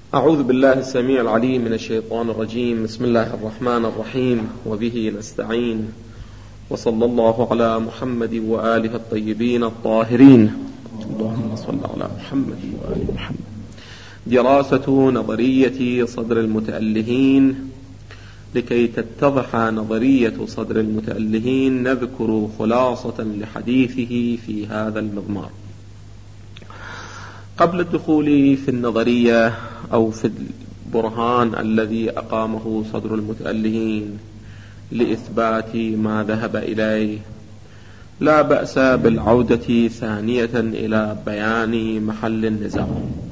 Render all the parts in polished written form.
أعوذ بالله السميع العليم من الشيطان الرجيم. بسم الله الرحمن الرحيم، وبه نستعين، وصلى الله على محمد وآله الطيبين الطاهرين. اللهم صل على محمد وآل محمد. دراسة نظرية صدر المتألهين. لكي تتضح نظرية صدر المتألهين نذكر خلاصة لحديثه في هذا المضمار. قبل الدخول في النظرية أو في البرهان الذي أقامه صدر المتألهين لإثبات ما ذهب إليه، لا بأس بالعودة ثانية إلى بيان محل النزاع،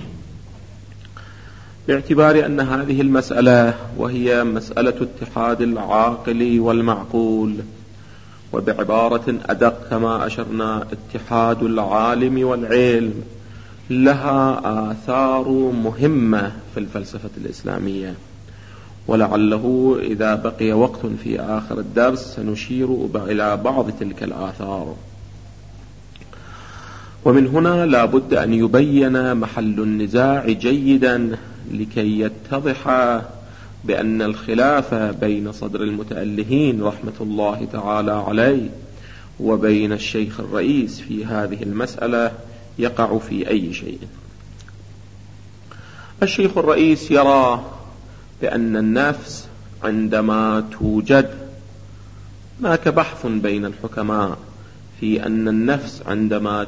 باعتبار أن هذه المسألة وهي مسألة اتحاد العاقل والمعقول، وبعبارة أدق كما أشرنا اتحاد العالم والعلم، لها آثار مهمة في الفلسفة الإسلامية، ولعله إذا بقي وقت في آخر الدرس سنشير إلى بعض تلك الآثار. ومن هنا لا بد أن يبين محل النزاع جيدا لكي يتضح بأن الخلاف بين صدر المتألهين رحمة الله تعالى عليه وبين الشيخ الرئيس في هذه المسألة يقع في أي شيء. الشيخ الرئيس يرى بأن النفس عندما توجد، هناك بحث بين الحكماء في أن النفس عندما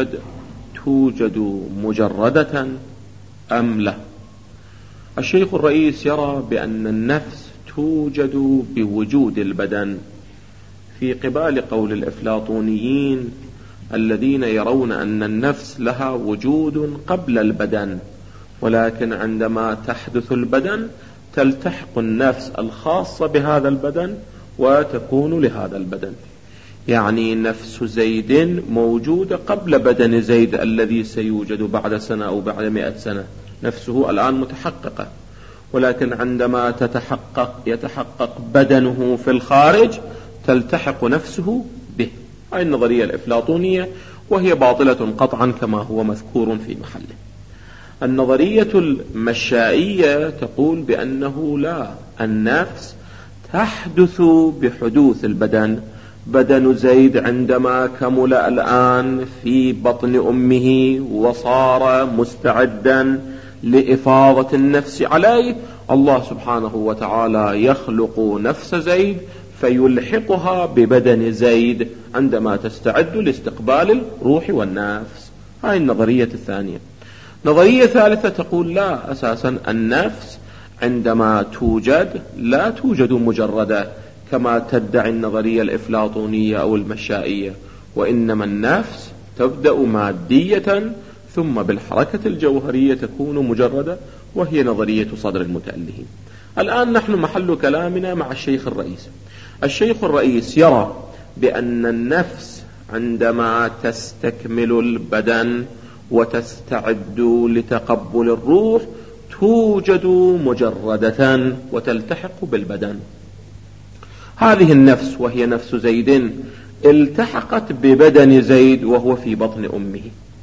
توجد مجردة أم لا. الشيخ الرئيس يرى بأن النفس توجد بوجود البدن، في قبال قول الأفلاطونيين الذين يرون أن النفس لها وجود قبل البدن، ولكن عندما تحدث البدن تلتحق النفس الخاصة بهذا البدن وتكون لهذا البدن. يعني نفس زيد موجودة قبل بدن زيد الذي سيوجد بعد سنة أو بعد 100 سنة، نفسه الآن متحققة، ولكن عندما يتحقق بدنه في الخارج تلتحق نفسه به. هذه النظرية الأفلاطونية، وهي باطلة قطعا كما هو مذكور في محله. النظرية المشائية تقول بأنه لا، النفس تحدث بحدوث البدن. بدن زيد عندما كمل الآن في بطن أمه وصار مستعدا لإفاضة النفس عليه، الله سبحانه وتعالى يخلق نفس زيد فيلحقها ببدن زيد عندما تستعد لاستقبال الروح والنفس. هاي النظرية الثانية. نظرية ثالثة تقول لا، أساسا النفس عندما توجد لا توجد مجردة كما تدعي النظرية الأفلاطونية أو المشائية، وإنما النفس تبدأ مادية ثم بالحركة الجوهرية تكون مجردة، وهي نظرية صدر المتألهين. الآن نحن محل كلامنا مع الشيخ الرئيس. الشيخ الرئيس يرى بأن النفس عندما تستكمل البدن وتستعد لتقبل الروح توجد مجردة وتلتحق بالبدن. هذه النفس وهي نفس زيد التحقت ببدن زيد وهو في بطن أمه.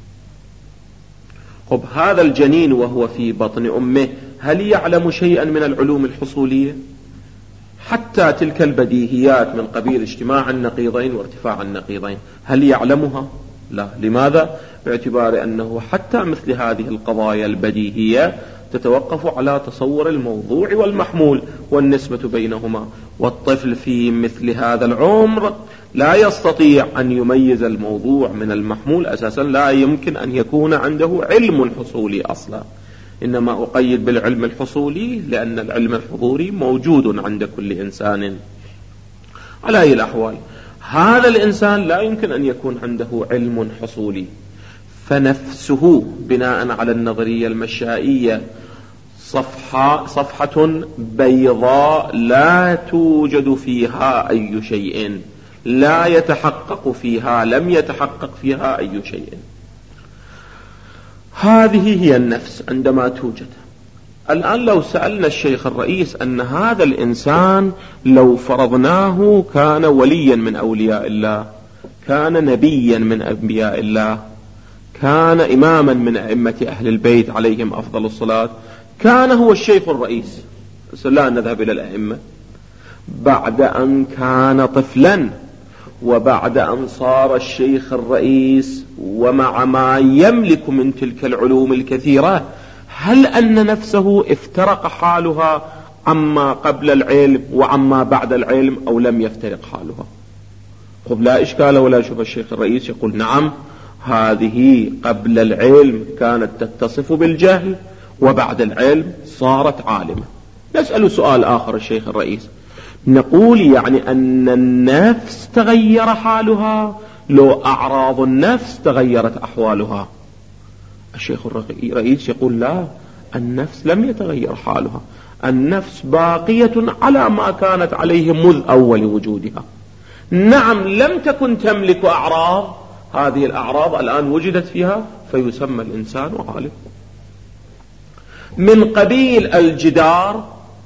طب هذا الجنين وهو في بطن أمه هل يعلم شيئا من العلوم الحصولية؟ حتى تلك البديهيات من قبيل اجتماع النقيضين وارتفاع النقيضين هل يعلمها؟ لا. لماذا؟ باعتبار أنه حتى مثل هذه القضايا البديهية تتوقف على تصور الموضوع والمحمول والنسبة بينهما، والطفل في مثل هذا العمر لا يستطيع أن يميز الموضوع من المحمول. أساسا لا يمكن أن يكون عنده علم حصولي أصلا، إنما أقيد بالعلم الحصولي لأن العلم الحضوري موجود عند كل إنسان. على أي الأحوال هذا الإنسان لا يمكن أن يكون عنده علم حصولي، فنفسه بناء على النظرية المشائية صفحة بيضاء لا توجد فيها أي شيء، لا يتحقق فيها، لم يتحقق فيها أي شيء. هذه هي النفس عندما توجد. الآن لو سألنا الشيخ الرئيس أن هذا الإنسان لو فرضناه كان وليا من أولياء الله، كان نبيا من أنبياء الله، كان إماما من أئمة أهل البيت عليهم أفضل الصلاة، كان هو الشيخ الرئيس، لا نذهب إلى الأئمة، بعد أن كان طفلا وبعد أن صار الشيخ الرئيس ومع ما يملك من تلك العلوم الكثيرة، هل أن نفسه افترق حالها عما قبل العلم وعما بعد العلم أو لم يفترق حالها؟ خب لا إشكال ولا شبه. الشيخ الرئيس يقول نعم، هذه قبل العلم كانت تتصف بالجهل وبعد العلم صارت عالمة. نسأل سؤال آخر الشيخ الرئيس، نقول يعني أن النفس تغير حالها لو أعراض النفس تغيرت أحوالها؟ الشيخ الرئيس يقول لا، النفس لم يتغير حالها، النفس باقية على ما كانت عليه منذ أول وجودها. نعم لم تكن تملك أعراض، هذه الأعراض الآن وجدت فيها فيسمى الإنسان عالم. من قبيل الجدار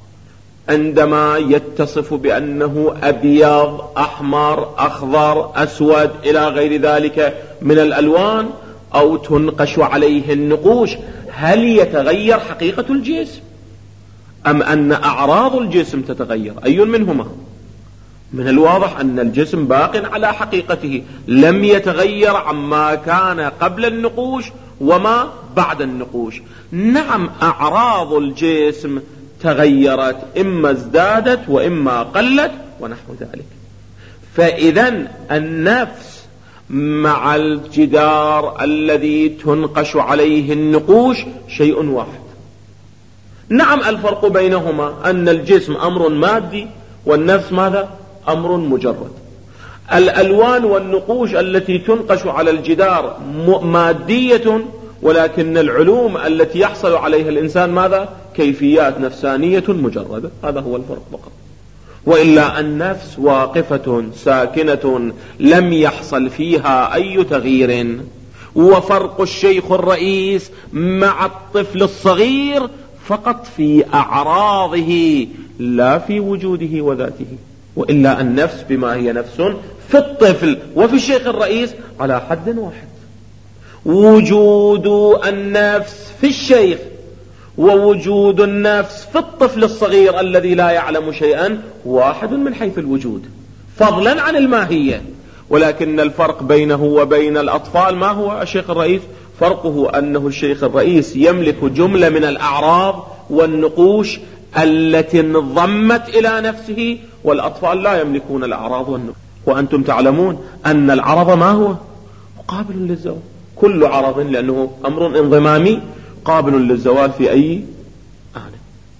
عندما يتصف بأنه أبيض أحمر أخضر أسود إلى غير ذلك من الألوان أو تنقش عليه النقوش، هل يتغير حقيقة الجسم أم أن أعراض الجسم تتغير؟ أي منهما؟ من الواضح أن الجسم باق على حقيقته، لم يتغير عما كان قبل النقوش وما بعد النقوش. نعم أعراض الجسم تغيرت، إما ازدادت وإما قلت ونحو ذلك. فإذا النفس مع الجدار الذي تنقش عليه النقوش شيء واحد. نعم الفرق بينهما أن الجسم أمر مادي والنفس ماذا؟ أمر مجرد. الألوان والنقوش التي تنقش على الجدار مادية، ولكن العلوم التي يحصل عليها الإنسان ماذا؟ كيفيات نفسانية مجردة. هذا هو الفرق فقط. وإلا النفس واقفة ساكنة لم يحصل فيها أي تغيير. وفرق الشيخ الرئيس مع الطفل الصغير فقط في أعراضه لا في وجوده وذاته. وإلا النفس بما هي نفس في الطفل وفي الشيخ الرئيس على حد واحد. وجود النفس في الشيخ ووجود النفس في الطفل الصغير الذي لا يعلم شيئا واحد من حيث الوجود فضلا عن الماهية. ولكن الفرق بينه وبين الأطفال ما هو الشيخ الرئيس؟ فرقه أنه الشيخ الرئيس يملك جملة من الأعراض والنقوش التي انضمت إلى نفسه، والأطفال لا يملكون الأعراض والنقوش. وأنتم تعلمون أن العرض ما هو؟ قابل للزوال. كل عرض لأنه أمر انضمامي قابل للزوال في أي آن.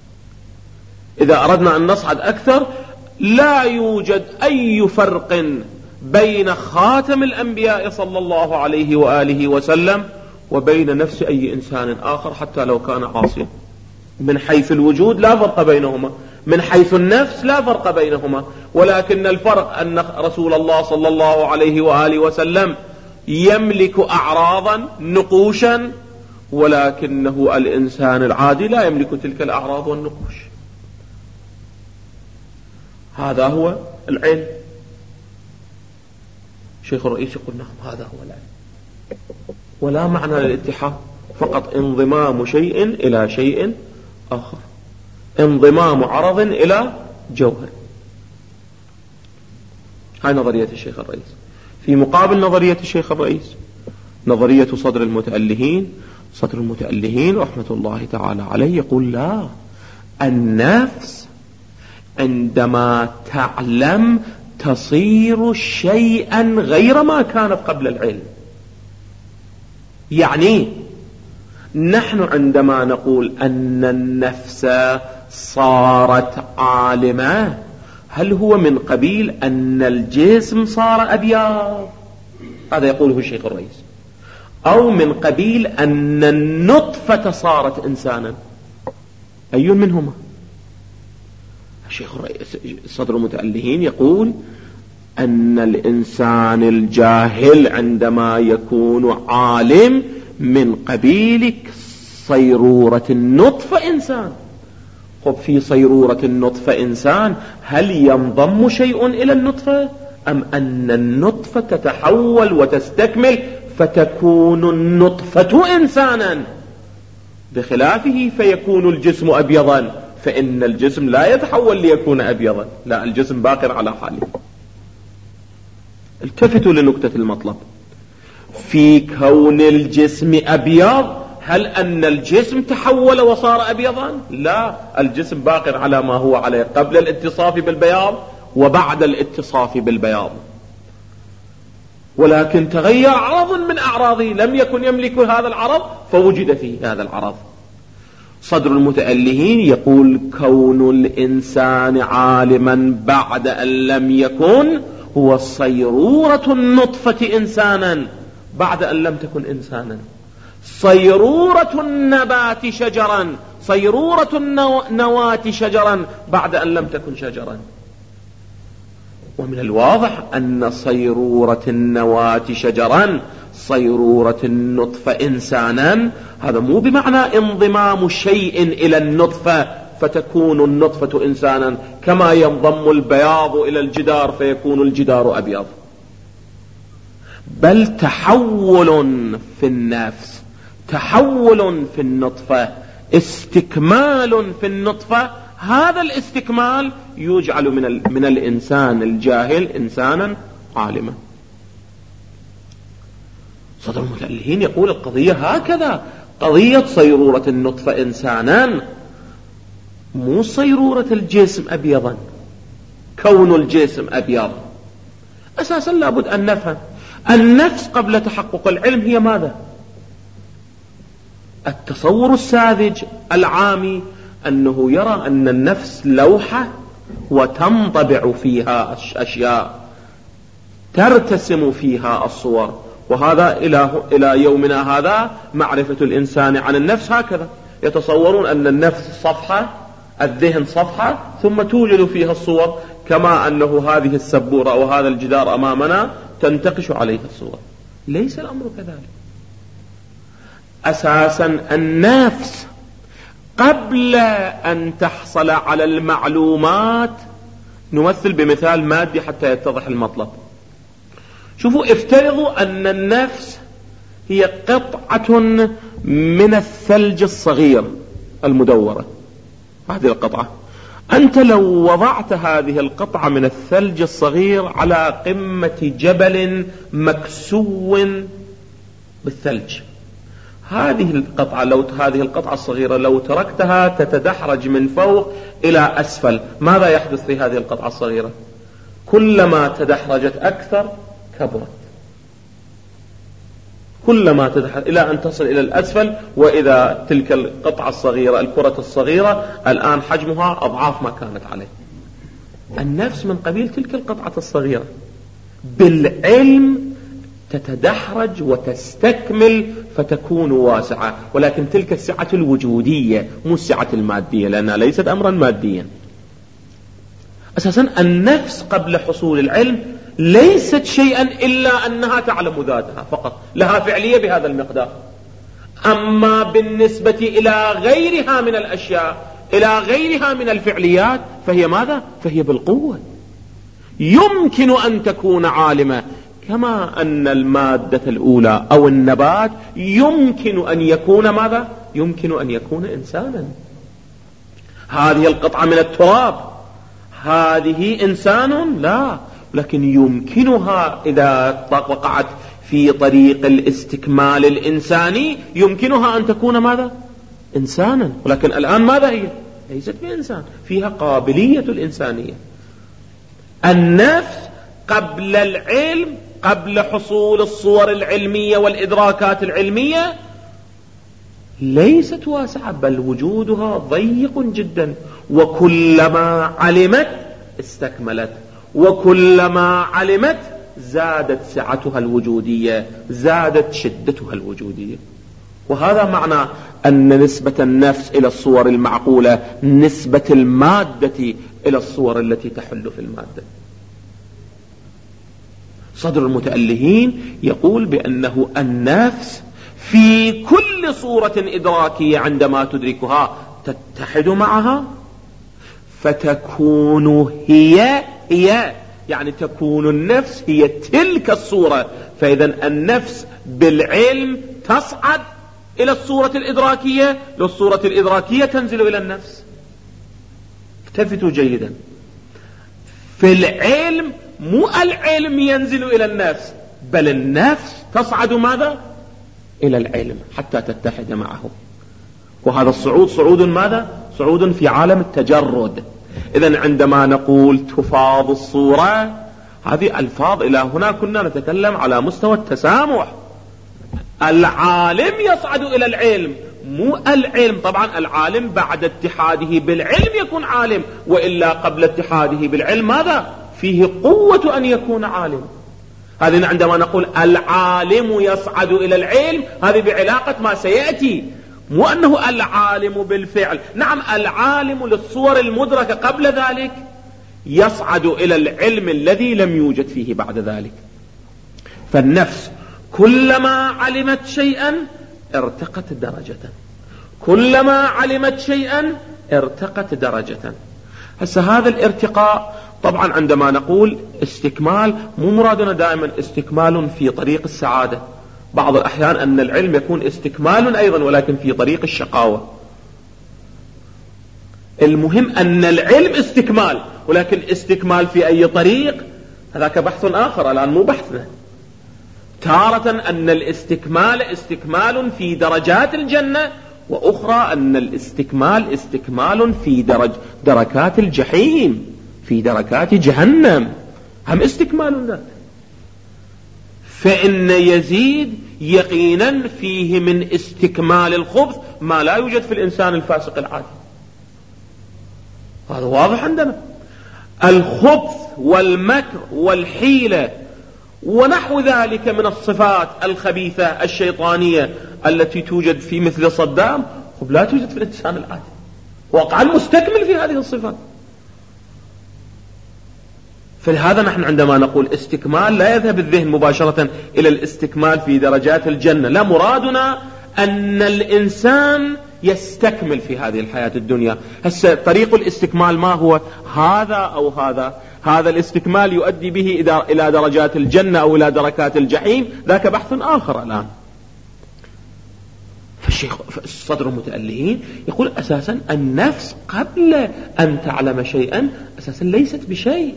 إذا أردنا أن نصعد أكثر، لا يوجد أي فرق بين خاتم الأنبياء صلى الله عليه وآله وسلم وبين نفس أي إنسان آخر حتى لو كان عاصيا. من حيث الوجود لا فرق بينهما، من حيث النفس لا فرق بينهما، ولكن الفرق أن رسول الله صلى الله عليه وآله وسلم يملك أعراضا نقوشا، ولكنه الإنسان العادي لا يملك تلك الأعراض والنقوش. هذا هو العلم. شيخ الرئيس يقول نعم هذا هو العلم، ولا معنى للاتحاد، فقط انضمام شيء إلى شيء آخر، انضمام عرض إلى جوهر. هاي نظرية الشيخ الرئيس. في مقابل نظرية الشيخ الرئيس نظرية صدر المتألهين. صدر المتألهين رحمة الله تعالى عليه يقول لا، النفس عندما تعلم تصير شيئا غير ما كانت قبل العلم. يعني نحن عندما نقول أن النفس صارت عالمة، هل هو من قبيل أن الجسم صار أبيض؟ هذا يقوله الشيخ الرئيس. أو من قبيل أن النطفة صارت إنسانا؟ أي منهما؟ الشيخ الرئيس صدر المتألهين يقول أن الإنسان الجاهل عندما يكون عالم من قبيل صيرورة النطفة إنسان. خب في صيرورة النطفة إنسان، هل ينضم شيء إلى النطفة أم أن النطفة تتحول وتستكمل فتكون النطفة إنسانا؟ بخلافه فيكون الجسم أبيضا، فإن الجسم لا يتحول ليكون أبيضا، لا، الجسم باقر على حاله. التفتوا لنكتة المطلب، في كون الجسم أبيض هل أن الجسم تحول وصار أبيضا؟ لا، الجسم باقر على ما هو عليه قبل الاتصاف بالبياض وبعد الاتصاف بالبياض، ولكن تغير عرض من أعراضه لم يكن يملك هذا العرض فوجد فيه هذا العرض. صدر المتألهين يقول كون الإنسان عالما بعد أن لم يكن هو صيرورة النطفة إنسانا بعد أن لم تكن إنسانا، صيرورة النبات شجرا، صيرورة النواة شجرا بعد أن لم تكن شجرا. ومن الواضح أن صيرورة النواة شجرا صيرورة النطفة إنسانا هذا مو بمعنى انضمام شيء إلى النطفة فتكون النطفة إنسانا كما ينضم البياض إلى الجدار فيكون الجدار أبيض، بل تحول في النفس، تحول في النطفة، استكمال في النطفة. هذا الاستكمال يجعل من الإنسان الجاهل إنسانا عالما. صدر المتألهين يقول القضية هكذا، قضية صيرورة النطفة إنسانا مو صيرورة الجسم أبيضا، كون الجسم أبيض. أساسا لابد أن نفهم النفس قبل تحقق العلم هي ماذا؟ التصور الساذج العامي أنه يرى أن النفس لوحة وتنطبع فيها أشياء، ترتسم فيها الصور، وهذا إلى يومنا هذا معرفة الإنسان عن النفس هكذا، يتصورون أن النفس صفحة، الذهن صفحة ثم توجد فيها الصور، كما أنه هذه السبورة وهذا الجدار أمامنا تنتقش عليه الصور. ليس الأمر كذلك. أساسا النفس قبل أن تحصل على المعلومات، نمثل بمثال مادي حتى يتضح المطلب. شوفوا، افترضوا أن النفس هي قطعة من الثلج الصغير المدورة، هذه القطعة، أنت لو وضعت هذه القطعة من الثلج الصغير على قمة جبل مكسو بالثلج، هذه القطعة الصغيرة لو تركتها تتدحرج من فوق إلى أسفل، ماذا يحدث في هذه القطعة الصغيرة؟ كلما تدحرجت أكثر كبرت، كلما تدحرج إلى أن تصل إلى الأسفل، وإذا تلك القطعة الصغيرة الكرة الصغيرة الآن حجمها أضعاف ما كانت عليه. النفس من قبيل تلك القطعة الصغيرة، بالعلم تتدحرج وتستكمل فتكون واسعة، ولكن تلك السعة الوجودية مو السعة المادية، لأنها ليست أمرا ماديا. أساسا النفس قبل حصول العلم ليست شيئا إلا أنها تعلم ذاتها فقط، لها فعلية بهذا المقدار. أما بالنسبة إلى غيرها من الأشياء، إلى غيرها من الفعليات، فهي ماذا؟ فهي بالقوة، يمكن أن تكون عالمة، كما أن المادة الأولى أو النبات يمكن أن يكون ماذا؟ يمكن أن يكون إنسانا. هذه القطعة من التراب هذه إنسان؟ لا، لكن يمكنها إذا وقعت في طريق الاستكمال الإنساني يمكنها أن تكون ماذا؟ إنسانا. ولكن الآن ماذا هي؟ ليست بإنسان، فيها قابلية الإنسانية. النفس قبل العلم، قبل حصول الصور العلمية والإدراكات العلمية ليست واسعة، بل وجودها ضيق جدا، وكلما علمت استكملت، وكلما علمت زادت سعتها الوجودية، زادت شدتها الوجودية. وهذا معنى أن نسبة النفس إلى الصور المعقولة نسبة المادة إلى الصور التي تحل في المادة. صدر المتألهين يقول بأنه النفس في كل صورة إدراكية عندما تدركها تتحد معها فتكون هي يعني تكون النفس هي تلك الصورة. فإذا النفس بالعلم تصعد إلى الصورة الإدراكية، للصورة الإدراكية تنزل إلى النفس. التفتوا جيدا، في العلم مو العلم ينزل إلى النفس، بل النفس تصعد ماذا؟ إلى العلم حتى تتحد معه. وهذا الصعود صعود ماذا؟ صعود في عالم التجرد. إذن عندما نقول تفاض الصورة، هذه ألفاظ إلى هنا كنا نتكلم على مستوى التسامح. العالم يصعد إلى العلم، مو العلم. طبعا العالم بعد اتحاده بالعلم يكون عالم، وإلا قبل اتحاده بالعلم ماذا؟ فيه قوة أن يكون عالم. هذه عندما نقول العالم يصعد إلى العلم، هذه بعلاقة ما سيأتي، مو أنه العالم بالفعل. نعم العالم للصور المدركة قبل ذلك يصعد إلى العلم الذي لم يوجد فيه بعد ذلك. فالنفس كلما علمت شيئا ارتقت درجة، كلما علمت شيئا ارتقت درجة. هسه هذا الارتقاء طبعا عندما نقول استكمال، مو مرادنا دائما استكمال في طريق السعادة، بعض الأحيان أن العلم يكون استكمال أيضا ولكن في طريق الشقاوة. المهم أن العلم استكمال، ولكن استكمال في أي طريق هذاك بحث آخر، الآن مو بحثنا. تارة أن الاستكمال استكمال في درجات الجنة، وأخرى أن الاستكمال استكمال في دركات الجحيم، في دركات جهنم، هم استكمال ذات. فإن يزيد يقينا فيه من استكمال الخبث ما لا يوجد في الإنسان الفاسق العادي. هذا واضح عندنا. الخبث والمكر والحيلة ونحو ذلك من الصفات الخبيثة الشيطانية التي توجد في مثل صدام، لا توجد في الإنسان العادي، واقعا مستكمل في هذه الصفات. فلهذا نحن عندما نقول استكمال لا يذهب الذهن مباشرة إلى الاستكمال في درجات الجنة، لا، مرادنا أن الإنسان يستكمل في هذه الحياة الدنيا. هسه طريق الاستكمال ما هو؟ هذا أو هذا. هذا الاستكمال يؤدي به إلى درجات الجنة أو إلى دركات الجحيم، ذاك بحث آخر الآن. فالشيخ صدر المتألهين يقول أساسا النفس قبل أن تعلم شيئا أساسا ليست بشيء.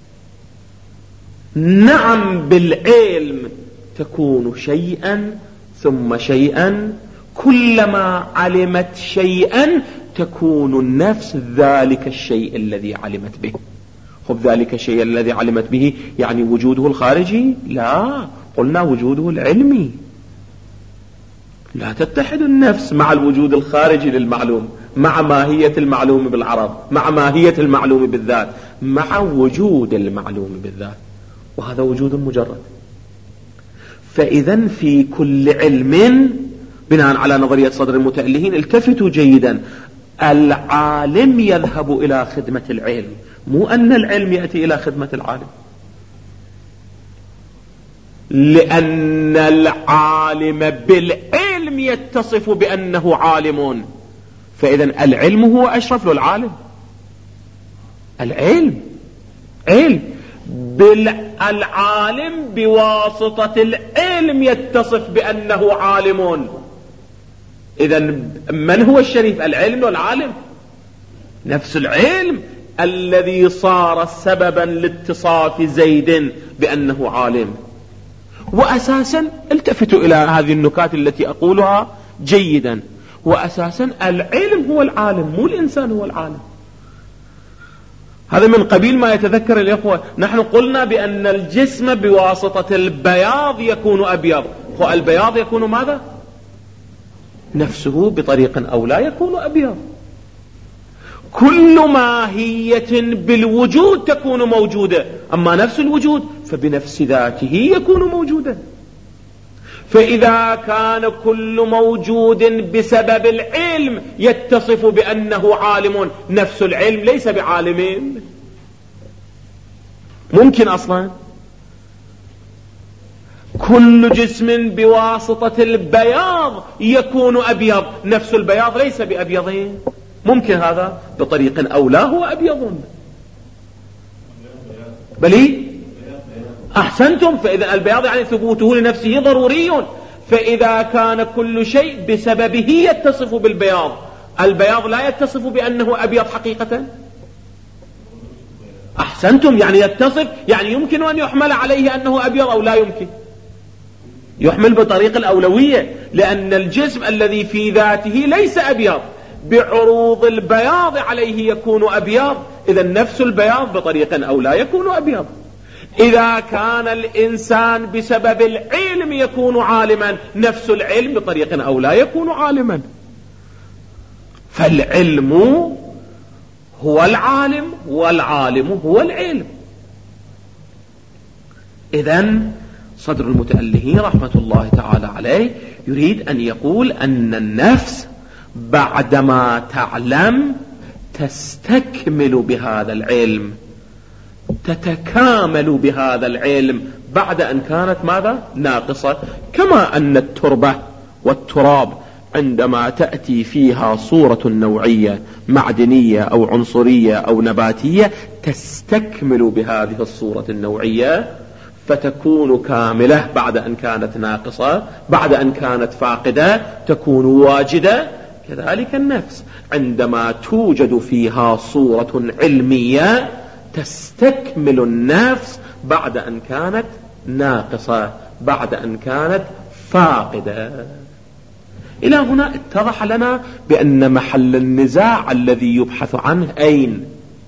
نعم بالعلم تكون شيئا ثم شيئا، كلما علمت شيئا تكون النفس ذلك الشيء الذي علمت به. خب ذلك الشيء الذي علمت به يعني وجوده الخارجي؟ لا، قلنا وجوده العلمي. لا تتحد النفس مع الوجود الخارجي للمعلوم، مع ماهية المعلوم بالعرض، مع ماهية المعلوم بالذات، مع وجود المعلوم بالذات، وهذا وجود مجرد. فإذا في كل علم بناء على نظرية صدر المتألهين، التفتوا جيدا، العالم يذهب إلى خدمة العلم، مو أن العلم يأتي إلى خدمة العالم، لأن العالم بالعلم يتصف بأنه عالم. فإذا العلم هو أشرف له العالم. العلم علم، العالم بواسطة العلم يتصف بأنه عالم. إذا من هو الشريف، العلم والعالم؟ نفس العلم الذي صار سببا لاتصاف زيد بأنه عالم. وأساسا التفتوا إلى هذه النكات التي أقولها جيدا، وأساسا العلم هو العالم، مو الإنسان هو العالم. هذا من قبيل ما يتذكر الإخوة، نحن قلنا بأن الجسم بواسطة البياض يكون أبيض، والبياض يكون ماذا؟ نفسه بطريق أو لا يكون أبيض. كل ماهية بالوجود تكون موجودة، أما نفس الوجود فبنفس ذاته يكون موجودا. فإذا كان كل موجود بسبب العلم يتصف بأنه عالم، نفس العلم ليس بعالم، ممكن أصلا؟ كل جسم بواسطة البياض يكون أبيض، نفس البياض ليس بأبيضين، ممكن هذا؟ بطريق أو لا هو أبيض. بلي أحسنتم. فإذا البياض يعني ثبوته لنفسه ضروري، فإذا كان كل شيء بسببه يتصف بالبياض، البياض لا يتصف بأنه أبيض حقيقة. أحسنتم، يعني يتصف، يعني يمكن أن يحمل عليه أنه أبيض أو لا يمكن؟ يحمل بطريق الأولوية، لأن الجسم الذي في ذاته ليس أبيض، بعروض البياض عليه يكون أبيض، إذا نفس البياض بطريق أو لا يكون أبيض. إذا كان الإنسان بسبب العلم يكون عالما، نفس العلم بطريق أو لا يكون عالما. فالعلم هو العالم والعالم هو العلم. إذن صدر المتألهين رحمة الله تعالى عليه يريد أن يقول أن النفس بعدما تعلم تستكمل بهذا العلم، تتكامل بهذا العلم بعد أن كانت ماذا؟ ناقصة. كما أن التربة والتراب عندما تأتي فيها صورة نوعية معدنية أو عنصرية أو نباتية تستكمل بهذه الصورة النوعية فتكون كاملة بعد أن كانت ناقصة، بعد أن كانت فاقدة تكون واجدة. كذلك النفس عندما توجد فيها صورة علمية تستكمل النفس بعد أن كانت ناقصة، بعد أن كانت فاقدة. إلى هنا اتضح لنا بأن محل النزاع الذي يبحث عنه أين؟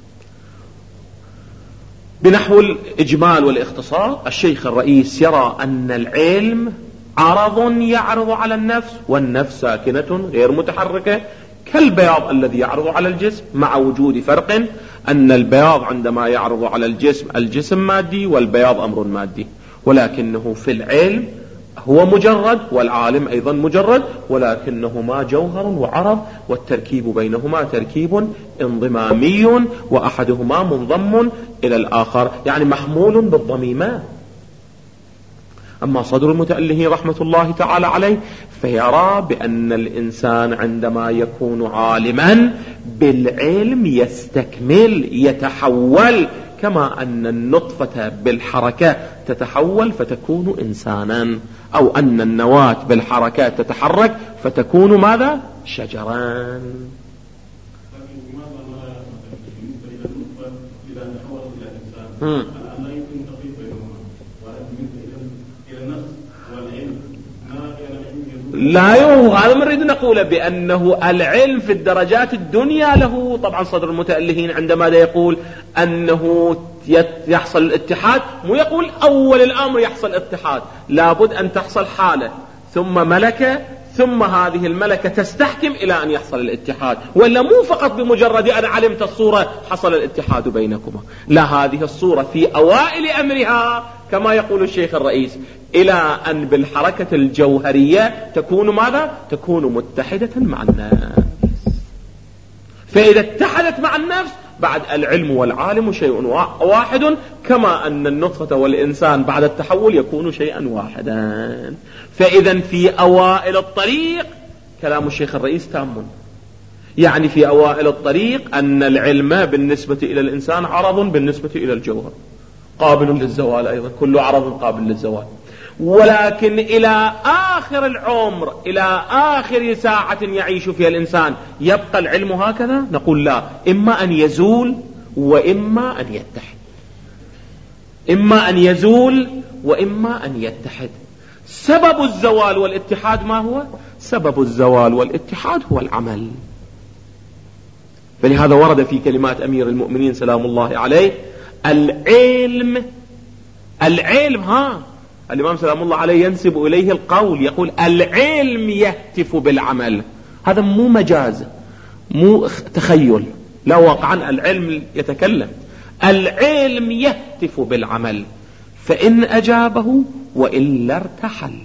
بنحو الإجمال والاختصار، الشيخ الرئيس يرى أن العلم عرض يعرض على النفس، والنفس ساكنة غير متحركة كالبياض الذي يعرض على الجسم، مع وجود فرق أن البياض عندما يعرض على الجسم، الجسم مادي والبياض أمر مادي، ولكنه في العلم هو مجرد والعالم أيضا مجرد، ولكنهما جوهر وعرض، والتركيب بينهما تركيب انضمامي وأحدهما منضم إلى الآخر، يعني محمول بالضميمات. أما صدر المتأله رحمة الله تعالى عليه فيرى بأن الإنسان عندما يكون عالما بالعلم يستكمل يتحول، كما أن النطفة بالحركة تتحول فتكون إنسانا، أو أن النواة بالحركات تتحرك فتكون ماذا؟ شجرا. لا هذا ما نريد نقول بأنه العلم في الدرجات الدنيا له. طبعا صدر المتألهين عندما يقول أنه يحصل الاتحاد، مو يقول أول الأمر يحصل اتحاد، لابد أن تحصل حالة ثم ملكة ثم هذه الملكة تستحكم إلى أن يحصل الاتحاد، ولا مو فقط بمجرد أن علمت الصورة حصل الاتحاد بينكما، لا، هذه الصورة في أوائل أمرها كما يقول الشيخ الرئيس إلى أن بالحركة الجوهرية تكون ماذا؟ تكون متحدة مع النفس. فإذا اتحدت مع النفس بعد العلم والعالم شيء واحد، كما أن النطفة والإنسان بعد التحول يكون شيئا واحدا. فإذا في أوائل الطريق كلام الشيخ الرئيس تام، يعني في أوائل الطريق أن العلم بالنسبة إلى الإنسان عرض بالنسبة إلى الجوهر قابل للزوال، أيضا كل عرض قابل للزوال. ولكن إلى آخر العمر، إلى آخر ساعة يعيش فيها الإنسان يبقى العلم هكذا؟ نقول لا، إما أن يزول وإما أن يتحد، إما أن يزول وإما أن يتحد. سبب الزوال والاتحاد ما هو؟ سبب الزوال والاتحاد هو العمل. فلهذا ورد في كلمات أمير المؤمنين سلام الله عليه العلم الإمام سلام الله عليه ينسب إليه القول، يقول العلم يهتف بالعمل. هذا مو مجاز، مو تخيل، لا، واقعا العلم يتكلم. العلم يهتف بالعمل، فإن أجابه وإلا ارتحل.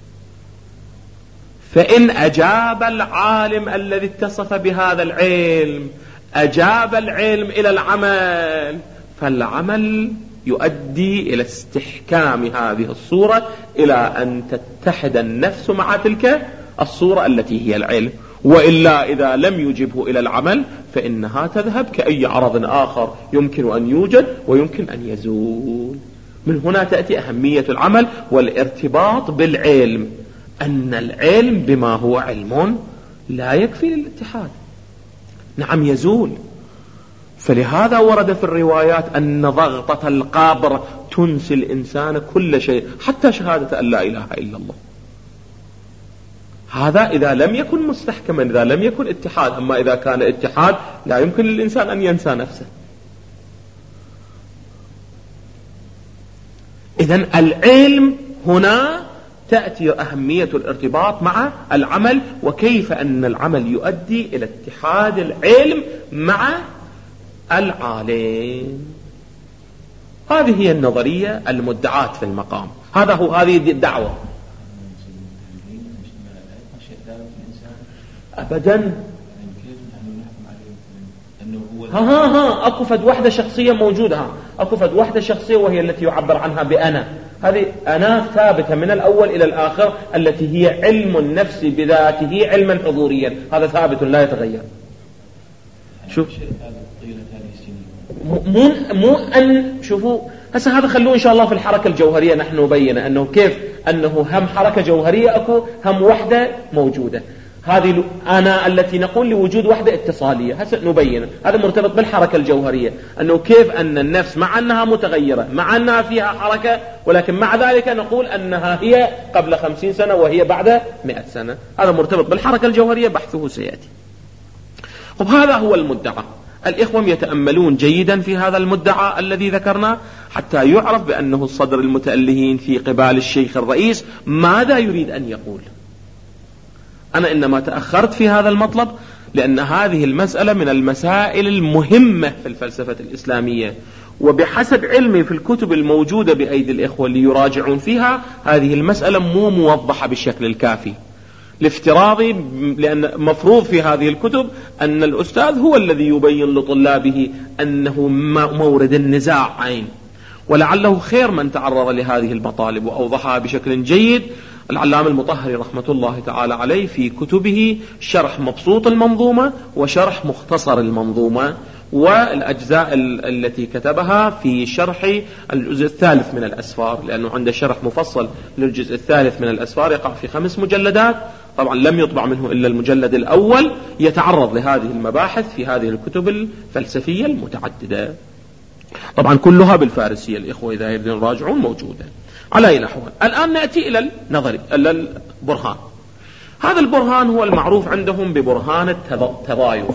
فإن أجاب العالم الذي اتصف بهذا العلم، أجاب العلم إلى العمل، فالعمل يؤدي إلى استحكام هذه الصورة، إلى أن تتحد النفس مع تلك الصورة التي هي العلم. وإلا إذا لم يجبه إلى العمل فإنها تذهب كأي عرض آخر يمكن أن يوجد ويمكن أن يزول. من هنا تأتي أهمية العمل والارتباط بالعلم. أن العلم بما هو علم لا يكفي للاتحاد، نعم يزول. فلهذا ورد في الروايات أن ضغطة القبر تنسي الإنسان كل شيء حتى شهادة أن لا إله إلا الله. هذا إذا لم يكن مستحكما، إذا لم يكن اتحاد. أما إذا كان اتحاد لا يمكن للإنسان أن ينسى نفسه. إذن العلم هنا تأتي أهمية الارتباط مع العمل، وكيف أن العمل يؤدي إلى اتحاد العلم مع العالم. هذه هي النظرية المدعاة في المقام، هذه الدعوة. أبدا. اكو فد وحدة شخصية موجودة، اكو فد وحدة شخصية وهي التي يعبر عنها بأنا. هذه أنا ثابتة من الأول إلى الآخر، التي هي علم النفس بذاته علما حضوريا، هذا ثابت لا يتغير. شوف مو أن شوفوا هسه هذا خلوه إن شاء الله في الحركة الجوهرية نحن نبين أنه كيف أنه هم حركة جوهرية أكو هم وحدة موجودة. هذه أنا التي نقول لوجود وحدة اتصالية هسه نبين، هذا مرتبط بالحركة الجوهرية، أنه كيف أن النفس مع أنها متغيرة، مع أنها فيها حركة، ولكن مع ذلك نقول أنها هي قبل 50 سنة وهي بعد 100 سنة. هذا مرتبط بالحركة الجوهرية، بحثه سيأتي. وهذا هو المدعى. الإخوة يتأملون جيدا في هذا المدعى الذي ذكرناه حتى يعرف بأنه الصدر المتألهين في قبال الشيخ الرئيس ماذا يريد أن يقول. أنا إنما تأخرت في هذا المطلب لأن هذه المسألة من المسائل المهمة في الفلسفة الإسلامية، وبحسب علمي في الكتب الموجودة بأيدي الإخوة اللي يراجعون فيها هذه المسألة مو موضحة بالشكل الكافي لافتراضي، لأن مفروض في هذه الكتب أن الأستاذ هو الذي يبين لطلابه أنه مورد النزاع عين، ولعله خير من تعرض لهذه المطالب وأوضحها بشكل جيد العلامة المطهري رحمة الله تعالى عليه في كتبه شرح مبسوط المنظومة وشرح مختصر المنظومة، والأجزاء التي كتبها في شرح الجزء الثالث من الأسفار، لأنه عنده شرح مفصل للجزء الثالث من الأسفار يقع في 5 مجلدات، طبعا لم يطبع منه إلا المجلد الأول، يتعرض لهذه المباحث في هذه الكتب الفلسفية المتعددة، طبعا كلها بالفارسية. الإخوة إذا يريدون يراجعون موجودة. على أي نحو الآن نأتي إلى النظري، إلى البرهان. هذا البرهان هو المعروف عندهم ببرهان التضايف.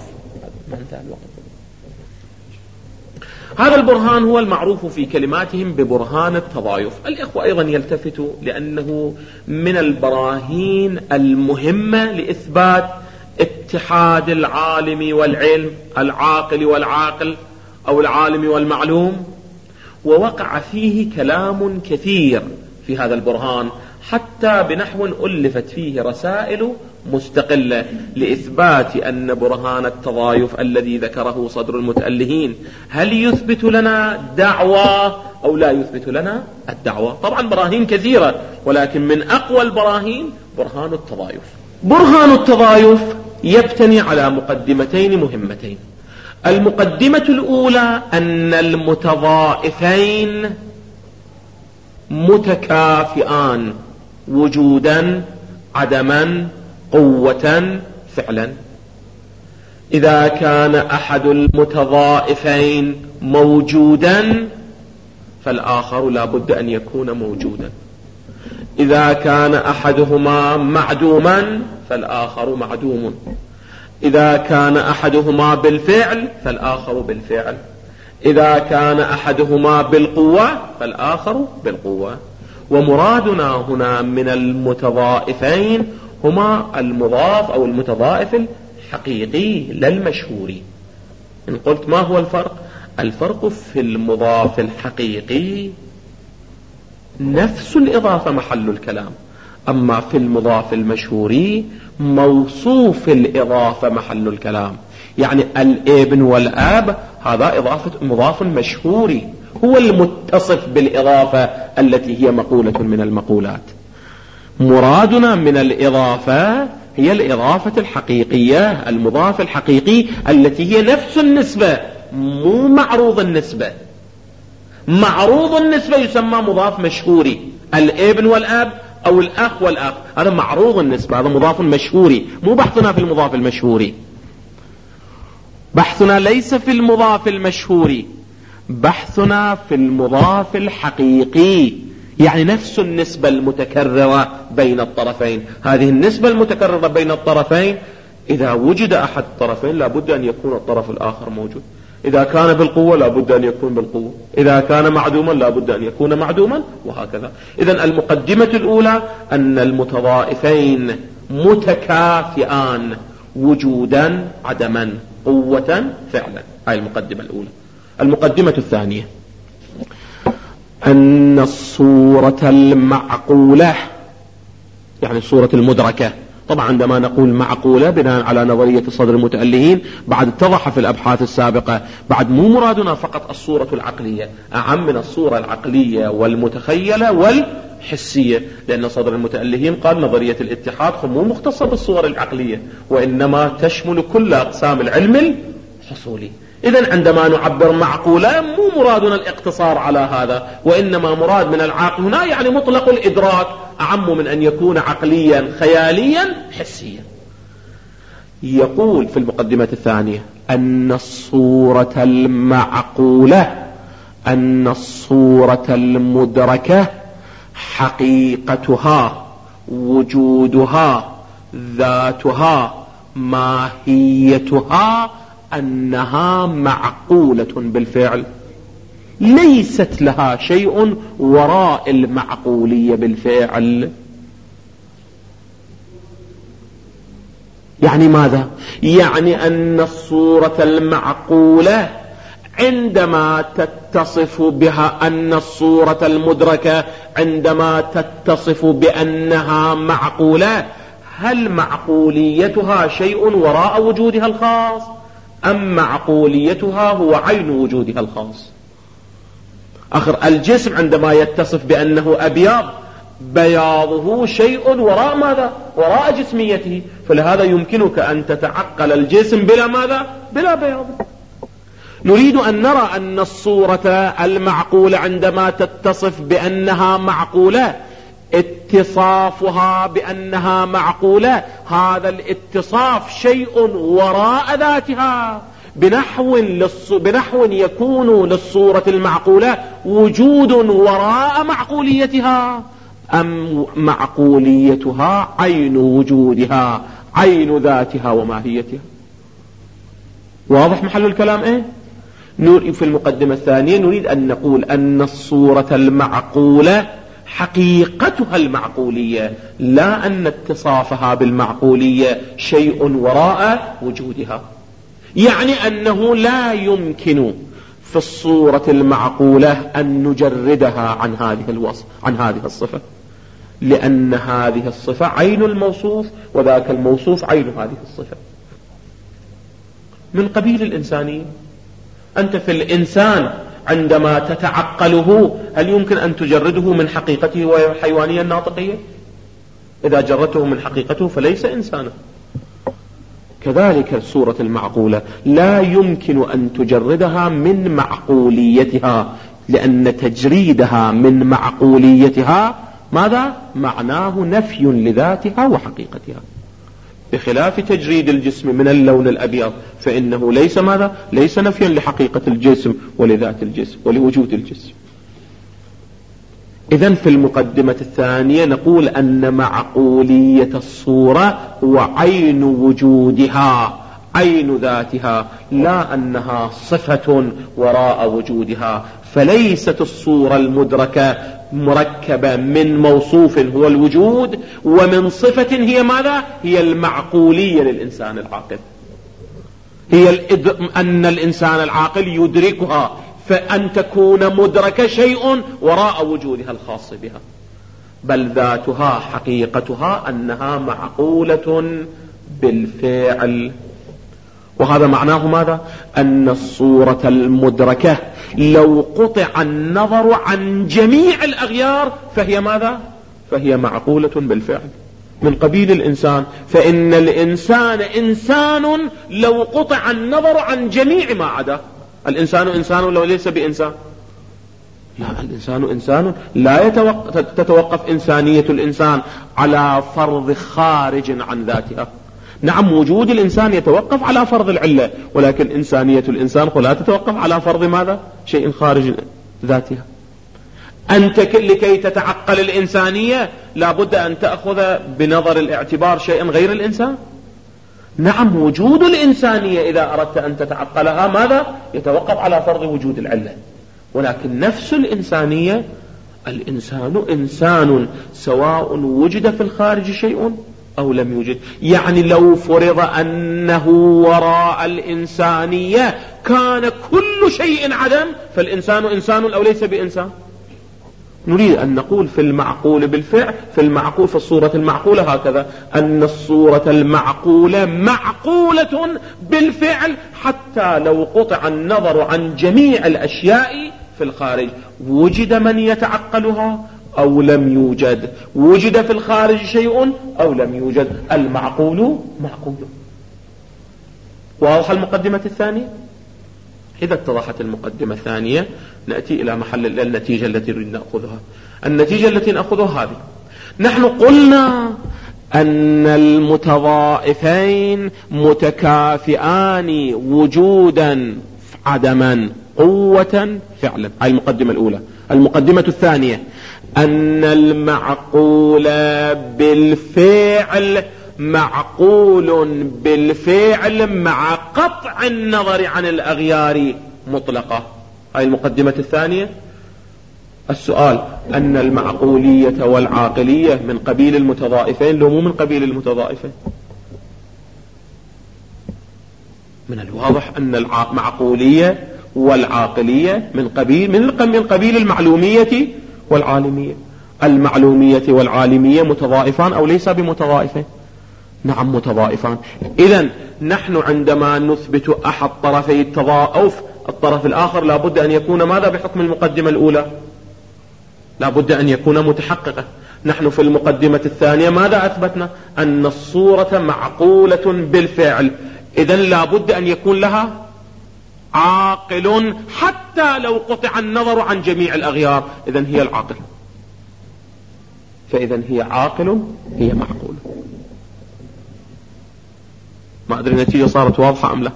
هذا البرهان هو المعروف في كلماتهم ببرهان التضايف. الإخوة أيضا يلتفتوا لأنه من البراهين المهمة لإثبات اتحاد العالم والعلم، العاقل والعاقل أو العالم والمعلوم، ووقع فيه كلام كثير في هذا البرهان، حتى بنحو ألفت فيه رسائل مستقلة لإثبات أن برهان التضايف الذي ذكره صدر المتألهين هل يثبت لنا دعوة أو لا يثبت لنا الدعوة. طبعا براهين كثيرة، ولكن من أقوى البراهين برهان التضايف. برهان التضايف يبتني على مقدمتين مهمتين. المقدمة الأولى أن المتضائفين متكافئان وجودا عدما قوة فعلا. إذا كان أحد المتضائفين موجودا فالآخر لا بد أن يكون موجودا. إذا كان أحدهما معدوما فالآخر معدوم. إذا كان أحدهما بالفعل فالآخر بالفعل. إذا كان أحدهما بالقوة فالآخر بالقوة. ومرادنا هنا من المتضائفين هما المضاف أو المتضائف الحقيقي لا المشهوري. إن قلت ما هو الفرق؟ الفرق في المضاف الحقيقي نفس الإضافة محل الكلام، أما في المضاف المشهوري موصوف الإضافة محل الكلام. يعني الابن والآب هذا مضاف مشهوري، هو المتصف بالإضافة التي هي مقولة من المقولات. مرادنا من الإضافة هي الإضافة الحقيقية، المضاف الحقيقي التي هي نفس النسبة، مو معروض النسبة. معروض النسبة يسمى مضاف مشهوري، الابن والآب أو الأخ والأخ، هذا معروض النسبة، هذا مضاف مشهوري. مو بحثنا في المضاف المشهوري، بحثنا ليس في المضاف المشهوري، بحثنا في المضاف الحقيقي، يعني نفس النسبة المتكررة بين الطرفين. هذه النسبة المتكررة بين الطرفين إذا وجد أحد الطرفين لابد أن يكون الطرف الآخر موجود. إذا كان بالقوة لابد أن يكون بالقوة، إذا كان معدوما لابد أن يكون معدوما، وهكذا. إذن المقدمة الأولى أن المتضائفين متكافئان وجودا عدما، قوة فعلا. هاي المقدمة الأولى. المقدمة الثانية أن الصورة المعقولة، يعني الصورة المدركة. طبعا عندما نقول معقولة بناء على نظرية صدر المتألهين بعد اتضح في الأبحاث السابقة، بعد مو مرادنا فقط الصورة العقلية، أعم من الصورة العقلية والمتخيلة والحسية، لأن صدر المتألهين قال نظرية الاتحاد مو مختصة بالصور العقلية، وإنما تشمل كل أقسام العلم الحصولي. إذن عندما نعبر معقولة مو مرادنا الاقتصار على هذا، وإنما مراد من العاقل هنا يعني مطلق الإدراك، أعم من أن يكون عقليا خياليا حسيا. يقول في المقدمة الثانية أن الصورة المعقولة، أن الصورة المدركة حقيقتها وجودها ذاتها ماهيتها أنها معقولة بالفعل، ليست لها شيء وراء المعقولية بالفعل. يعني ماذا؟ يعني أن الصورة المعقولة عندما تتصف بها، أن الصورة المدركة عندما تتصف بأنها معقولة، هل معقوليتها شيء وراء وجودها الخاص، أم معقوليتها هو عين وجودها الخاص؟ آخر الجسم عندما يتصف بأنه أبيض، بياضه شيء وراء ماذا؟ وراء جسميته، فلهذا يمكنك أن تتعقل الجسم بلا ماذا؟ بلا بياض. نريد أن نرى أن الصورة المعقولة عندما تتصف بأنها معقولة، اتصافها بأنها معقولة، هذا الاتصاف شيء وراء ذاتها، بنحو يكون للصورة المعقولة وجود وراء معقوليتها، أم معقوليتها عين وجودها، عين ذاتها وماهيتها. واضح محل الكلام ايه؟ في المقدمة الثانية نريد أن نقول أن الصورة المعقولة حقيقتها المعقولية، لا أن اتصافها بالمعقولية شيء وراء وجودها. يعني أنه لا يمكن في الصورة المعقولة أن نجردها عن هذه الوصف، عن هذه الصفة، لأن هذه الصفة عين الموصوف، وذاك الموصوف عين هذه الصفة. من قبيل الإنسانية. أنت في الإنسان عندما تتعقله هل يمكن أن تجرده من حقيقته وهي الحيوانية الناطقية؟ إذا جردته من حقيقته فليس إنسانا. كذلك الصورة المعقولة لا يمكن أن تجردها من معقوليتها، لأن تجريدها من معقوليتها ماذا؟ معناه نفي لذاتها وحقيقتها، بخلاف تجريد الجسم من اللون الأبيض فإنه ليس ماذا؟ ليس نفيا لحقيقة الجسم ولذات الجسم ولوجود الجسم. إذن في المقدمة الثانية نقول أن معقولية الصورة هو عين وجودها، عين ذاتها، لا أنها صفة وراء وجودها. فليست الصورة المدركة مركبة من موصوف هو الوجود ومن صفة هي ماذا؟ هي المعقولية للإنسان العاقل، هي أن الإنسان العاقل يدركها، فأن تكون مدركة شيء وراء وجودها الخاص بها، بل ذاتها حقيقتها أنها معقولة بالفعل. وهذا معناه ماذا؟ أن الصورة المدركة لو قطع النظر عن جميع الأغيار فهي ماذا؟ فهي معقولة بالفعل، من قبيل الإنسان. فإن الإنسان إنسان لو قطع النظر عن جميع ما عدا. الإنسان إنسان لو ليس بإنسان، لا، الإنسان إنسان، لا تتوقف إنسانية الإنسان على فرض خارج عن ذاتها. نعم، وجود الإنسان يتوقف على فرض العلة، ولكن إنسانية الإنسان لا تتوقف على فرض ماذا؟ شيء خارج ذاتها. أنت لكي تتعقل الإنسانية لابد أن تأخذ بنظر الاعتبار شيئا غير الإنسان. نعم، وجود الإنسانية إذا أردت أن تتعقلها ماذا؟ يتوقف على فرض وجود العلة، ولكن نفس الإنسانية، الإنسان إنسان سواء وجد في الخارج شيء أو لم يوجد. يعني لو فرض أنه وراء الإنسانية كان كل شيء عدم، فالإنسان إنسان أو ليس بإنسان؟ نريد أن نقول في المعقول بالفعل، في الصورة المعقولة هكذا، أن الصورة المعقولة معقولة بالفعل حتى لو قطع النظر عن جميع الأشياء في الخارج. وجد من يتعقلها أو لم يوجد، وجد في الخارج شيء أو لم يوجد، المعقول معقول. واضح المقدمة الثانية؟ إذا اتضحت المقدمة الثانية نأتي إلى محل النتيجة التي نريد نأخذها. النتيجة التي نأخذها هذه: نحن قلنا أن المتضائفين متكافئان وجودا عدما، قوة فعلا. هذه المقدمة الأولى. المقدمة الثانية: أن المعقول بالفعل معقول بالفعل مع قطع النظر عن الأغيار مطلقة. هذه المقدمة الثانية. السؤال: أن المعقولية والعاقلية من قبيل المتضائفين لو مو من قبيل المتضائفين؟ من الواضح أن المعقولية والعاقلية من قبيل المعلومية والعالمية. المعلومية والعالمية متضائفان أو ليس بمتضائفين؟ نعم، متضائفان. إذن نحن عندما نثبت أحد طرفي التضائف، الطرف الآخر لابد أن يكون ماذا بحكم المقدمة الأولى؟ لابد أن يكون متحققا. نحن في المقدمة الثانية ماذا أثبتنا؟ أن الصورة معقولة بالفعل، إذن لابد أن يكون لها عاقل حتى لو قطع النظر عن جميع الأغيار، إذن هي العاقل. فإذن هي عاقل، هي معقول. ما أدري النتيجة صارت واضحة أم لا.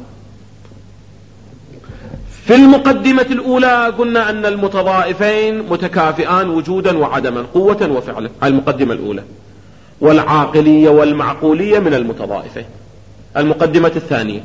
في المقدمة الأولى قلنا أن المتضائفين متكافئان وجودا وعدما، قوة وفعلا. هذه المقدمة الأولى. والعاقلية والمعقولية من المتضائفين. المقدمة الثانية: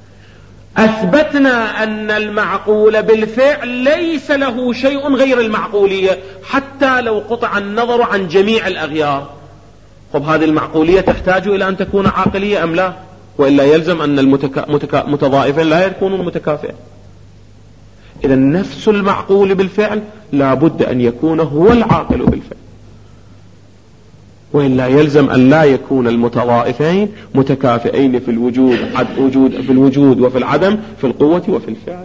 أثبتنا أن المعقول بالفعل ليس له شيء غير المعقولية حتى لو قطع النظر عن جميع الأغيار. طب هذه المعقولية تحتاج إلى أن تكون عاقلية أم لا؟ وإلا يلزم أن المتضائفين لا يكونون متكافئين. إذا نفس المعقول بالفعل لابد أن يكون هو العاقل بالفعل، وإلا يلزم أن لا يكون المتضائفين متكافئين في الوجود وفي العدم، في القوة وفي الفعل.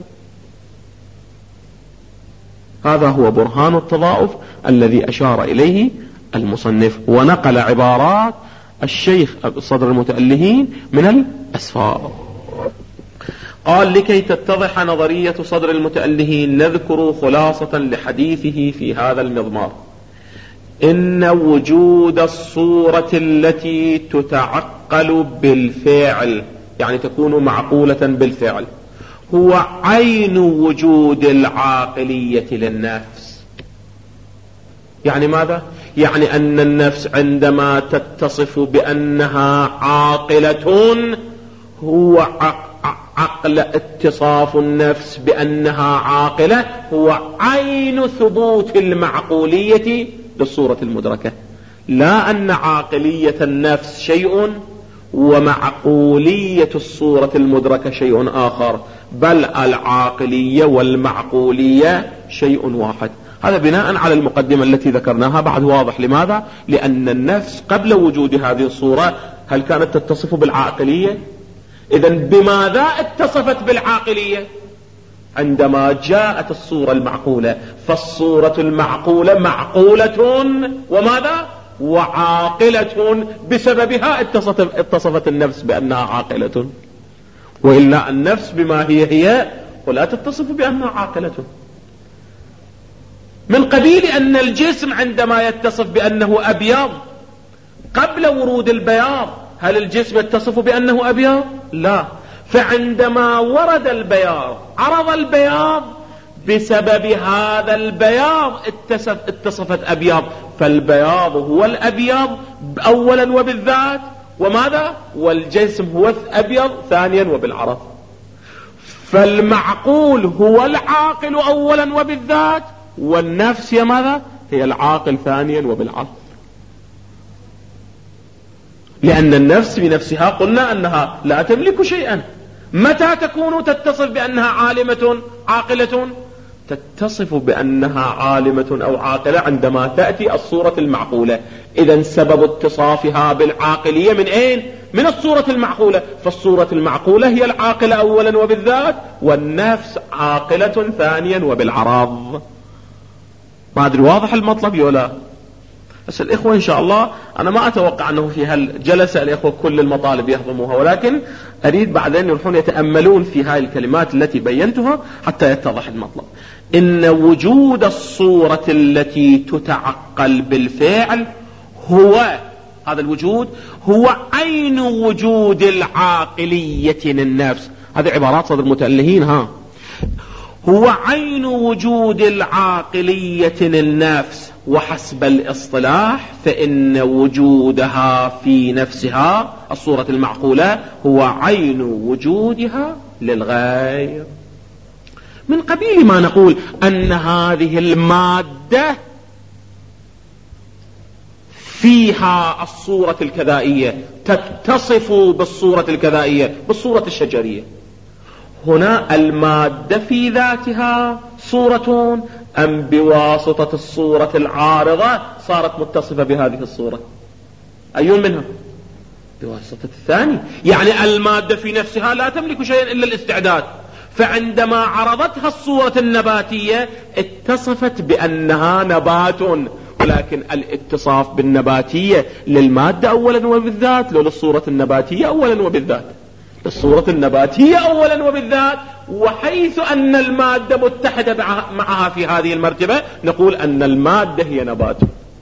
هذا هو برهان التضائف الذي أشار إليه المصنف، ونقل عبارات الشيخ صدر المتألهين من الأسفار. قال: لكي تتضح نظرية صدر المتألهين نذكر خلاصة لحديثه في هذا المضمار: إن وجود الصورة التي تتعقل بالفعل، يعني تكون معقولة بالفعل، هو عين وجود العاقلية للنفس. يعني ماذا؟ يعني أن النفس عندما تتصف بأنها عاقلة، هو عقل اتصاف النفس بأنها عاقلة هو عين ثبوت المعقولية للصورة المدركة، لا أن عاقلية النفس شيء ومعقولية الصورة المدركة شيء آخر، بل العاقلية والمعقولية شيء واحد. هذا بناء على المقدمة التي ذكرناها بعد. واضح لماذا؟ لأن النفس قبل وجود هذه الصورة هل كانت تتصف بالعاقلية؟ إذن بماذا اتصفت بالعاقلية؟ عندما جاءت الصورة المعقولة. فالصورة المعقولة معقولة وماذا؟ وعاقلة، بسببها اتصفت النفس بأنها عاقلة، وإلا النفس بما هي ولا تتصف بأنها عاقلة. من قبيل أن الجسم عندما يتصف بأنه أبيض قبل ورود البياض، هل الجسم يتصف بأنه أبيض؟ لا. فعندما ورد البياض عرض البياض، بسبب هذا البياض اتصفت أبيض، فالبياض هو الأبيض أولا وبالذات، وماذا؟ والجسم هو الأبيض ثانيا وبالعرض. فالمعقول هو العاقل أولا وبالذات، والنفس هي ماذا؟ هي العاقل ثانيا وبالعرض. لأن النفس بنفسها قلنا أنها لا تملك شيئا. متى تكون تتصف بأنها عاقلة؟ تتصف بأنها عالمة أو عاقلة عندما تأتي الصورة المعقولة. إذن سبب اتصافها بالعاقلية من أين؟ من الصورة المعقولة. فالصورة المعقولة هي العاقلة أولا وبالذات، والنفس عاقلة ثانيا وبالعرض. ما أدري واضح المطلب ولا؟ بس الإخوة إن شاء الله أنا ما أتوقع أنه في هالجلسة الإخوة كل المطالب يهضموها، ولكن أريد بعدين يروحون يتأملون في هاي الكلمات التي بينتها حتى يتضح المطلب. إن وجود الصورة التي تتعقل بالفعل هو هذا الوجود هو عين وجود العاقلية للنفس. هذه عبارات صدر المتألهين. هو عين وجود العاقلية للنفس، وحسب الاصطلاح فإن وجودها في نفسها الصورة المعقولة هو عين وجودها للغير. من قبيل ما نقول أن هذه المادة فيها الصورة الكذائية، تتصف بالصورة الكذائية، بالصورة الشجرية. هنا المادة في ذاتها صورة، أم بواسطة الصورة العارضة صارت متصفة بهذه الصورة؟ أي منها؟ بواسطة الثاني. يعني المادة في نفسها لا تملك شيئا إلا الاستعداد، فعندما عرضتها الصورة النباتية اتصفت بأنها نبات، ولكن الاتصاف بالنباتية للمادة أولا وبالذات، لو للصورة النباتية أولا وبالذات، الصورة النباتية أولا وبالذات. وحيث أن المادة متحدة معها في هذه المرتبة نقول أن المادة هي نبات.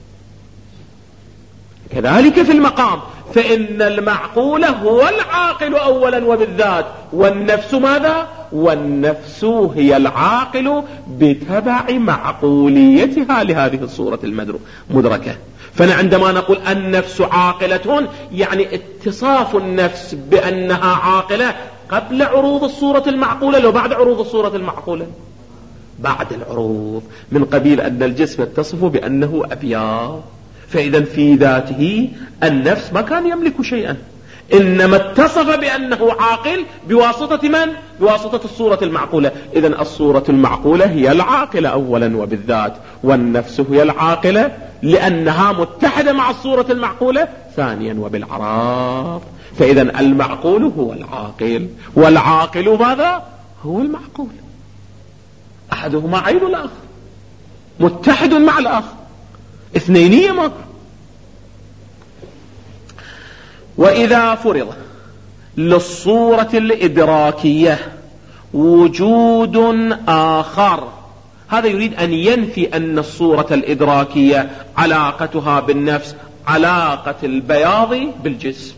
كذلك في المقام، فإن المعقول هو العاقل أولا وبالذات، والنفس ماذا؟ والنفس هي العاقل بتبع معقوليتها لهذه الصورة المدركة. فعندما نقول النفس عاقلة، يعني اتصاف النفس بأنها عاقلة قبل عروض الصورة المعقولة، لو بعد عروض الصورة المعقولة؟ بعد العروض. من قبيل أن الجسم يتصف بأنه أبيض، فإذا في ذاته النفس ما كان يملك شيئا، إنما اتصف بأنه عاقل بواسطة من؟ بواسطة الصورة المعقولة. إذن الصورة المعقولة هي العاقلة أولا وبالذات، والنفس هي العاقلة لأنها متحدة مع الصورة المعقولة ثانيا وبالعرض. فإذا المعقول هو العاقل، والعاقل ماذا؟ هو المعقول. أحدهما عين الآخر، متحد مع الآخر، اثنينية ماكو. وإذا فرض للصورة الإدراكية وجود آخر، هذا يريد أن ينفي أن الصورة الإدراكية علاقتها بالنفس علاقة البياض بالجسم.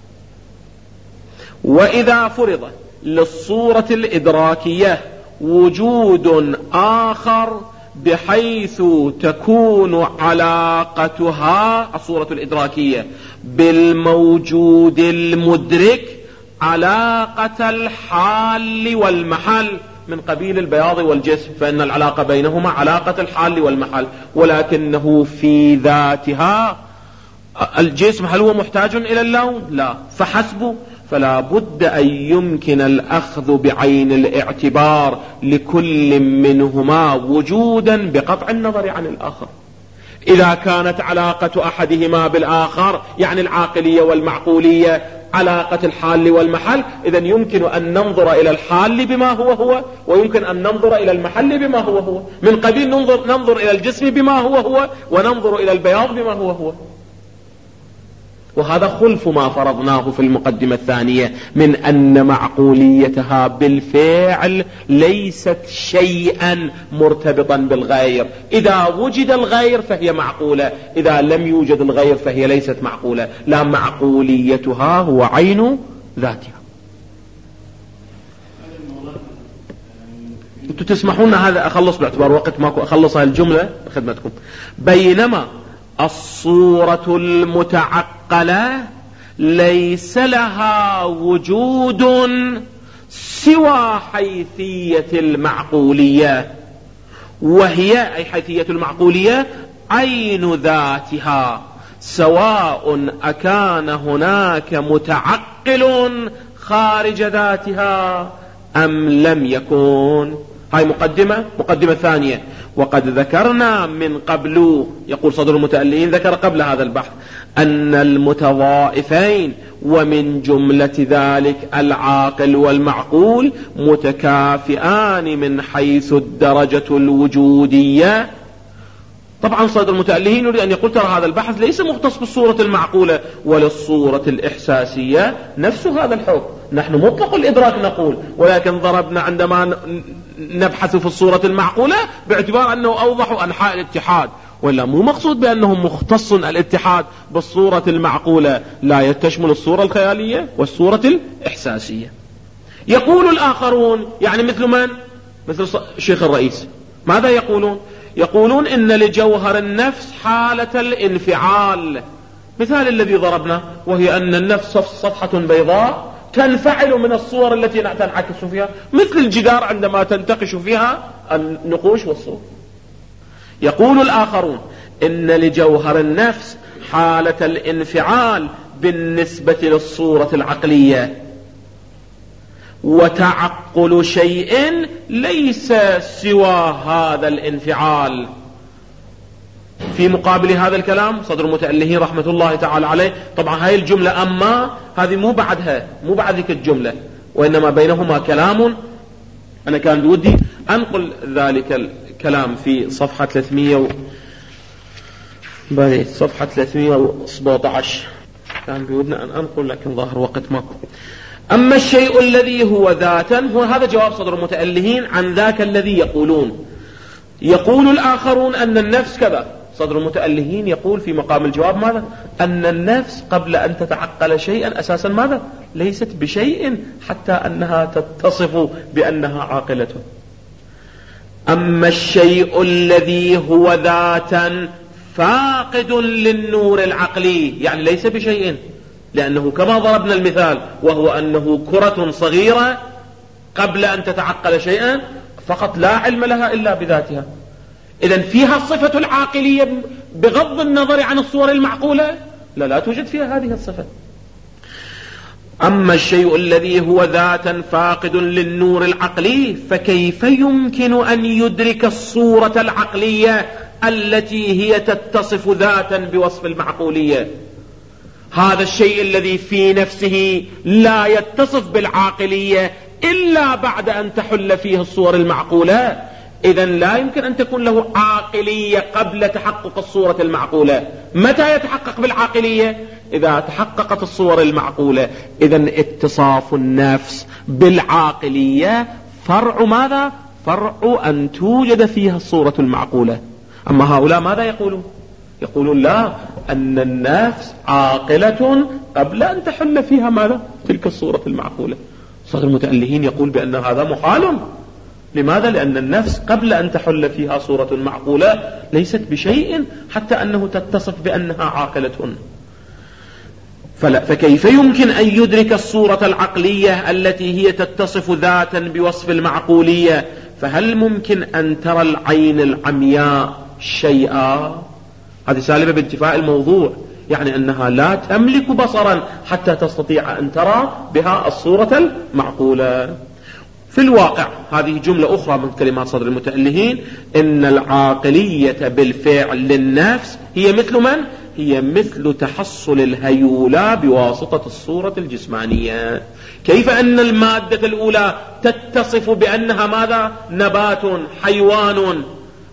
وإذا فرض للصورة الإدراكية وجود آخر بحيث تكون علاقتها الصورة الإدراكية بالموجود المدرك علاقة الحال والمحل، من قبيل البياض والجسم، فإن العلاقة بينهما علاقة الحال والمحل، ولكنه في ذاتها الجسم هل هو محتاج إلى اللون؟ لا، فحسبه. فلا بد أن يمكن الأخذ بعين الاعتبار لكل منهما وجودا بقطع النظر عن الآخر. إذا كانت علاقة أحدهما بالآخر يعني العاقلية والمعقولية علاقة الحال والمحل، إذن يمكن أن ننظر إلى الحال بما هو، ويمكن أن ننظر إلى المحل بما هو. من قبيل ننظر إلى الجسم بما هو، وننظر إلى البياض بما هو. وهذا خلف ما فرضناه في المقدمة الثانية من أن معقوليتها بالفعل ليست شيئا مرتبطا بالغير. إذا وجد الغير فهي معقولة، إذا لم يوجد الغير فهي ليست معقولة، لا معقوليتها هو عين ذاتها. أنتم تسمحون هذا أخلص باعتبار وقت ماكو، أخلص هذه الجملة خدمتكم. بينما الصورة المتعقلة ليس لها وجود سوى حيثية المعقولية، وهي أي حيثية المعقولية عين ذاتها، سواء أكان هناك متعقل خارج ذاتها أم لم يكن. هاي مقدمة ثانية. وقد ذكرنا من قبل، يقول صدر المتألفين ذكر قبل هذا البحث، أن المتضائفين ومن جملة ذلك العاقل والمعقول متكافئان من حيث الدرجة الوجودية. طبعا صدر المتألفين يريد أن يقول ترى هذا البحث ليس مختص بالصورة المعقولة ولا الصورة الإحساسية، نفس هذا الحكم، نحن مطلق الإدراك نقول، ولكن ضربنا عندما نبحث في الصورة المعقولة باعتبار أنه أوضح أنحاء الاتحاد، ولا مو مقصود بأنه مختص الاتحاد بالصورة المعقولة، لا تشمل الصورة الخيالية والصورة الإحساسية. يقول الآخرون، يعني مثل من؟ مثل الشيخ الرئيس، ماذا يقولون؟ يقولون إن لجوهر النفس حالة الانفعال، مثال الذي ضربنا، وهي أن النفس صفحة بيضاء تنفعل من الصور التي تنعكس فيها، مثل الجدار عندما تنتقش فيها النقوش والصور. يقول الآخرون إن لجوهر النفس حالة الانفعال بالنسبة للصورة العقلية، وتعقل شيء ليس سوى هذا الانفعال. في مقابل هذا الكلام صدر المتألفين رحمة الله تعالى عليه، طبعا هاي الجملة أما هذه مو بعد ذيك الجملة، وإنما بينهما كلام. أنا كان بودي أنقل ذلك الكلام في صفحة 317 كان بودنا أن أنقل، لكن ظاهر وقت ماكو. أما الشيء الذي هو ذاتا، هو هذا جواب صدر المتألفين عن ذاك الذي يقولون. يقول الآخرون أن النفس كذا، صدر المتألفين يقول في مقام الجواب ماذا؟ أن النفس قبل أن تتعقل شيئا أساسا ماذا؟ ليست بشيء حتى أنها تتصف بأنها عاقلة. أما الشيء الذي هو ذاتا فاقد للنور العقلي، يعني ليس بشيء، لأنه كما ضربنا المثال وهو أنه كرة صغيرة قبل أن تتعقل شيئا فقط لا علم لها إلا بذاتها، إذن فيها الصفة العاقلية بغض النظر عن الصور المعقولة، لا توجد فيها هذه الصفة. أما الشيء الذي هو ذاتا فاقد للنور العقلي فكيف يمكن أن يدرك الصورة العقلية التي هي تتصف ذاتا بوصف المعقولية؟ هذا الشيء الذي في نفسه لا يتصف بالعاقلية إلا بعد أن تحل فيه الصور المعقولة، إذن لا يمكن أن تكون له عاقلية قبل تحقق الصورة المعقولة. متى يتحقق بالعاقلية؟ إذا تحققت الصور المعقولة. إذن اتصاف النفس بالعاقلية فرع ماذا؟ فرع أن توجد فيها الصورة المعقولة. أما هؤلاء ماذا يقولون؟ يقولون لا، أن النفس عاقلة قبل أن تحل فيها ماذا؟ تلك الصورة المعقولة. صدر المتألفين يقول بأن هذا محال. لماذا؟ لأن النفس قبل أن تحل فيها صورة معقولة ليست بشيء حتى أنه تتصف بأنها عاقلة. فكيف يمكن أن يدرك الصورة العقلية التي هي تتصف ذاتا بوصف المعقولية؟ فهل ممكن أن ترى العين العمياء شيئا؟ هذه سالبة بانتفاء الموضوع، يعني أنها لا تملك بصرا حتى تستطيع أن ترى بها الصورة المعقولة. في الواقع هذه جملة أخرى من كلمات صدر المتألفين، إن العاقلية بالفعل للنفس هي مثل من؟ هي مثل تحصل الهيولى بواسطة الصورة الجسمانية. كيف أن المادة الأولى تتصف بأنها ماذا؟ نبات، حيوان،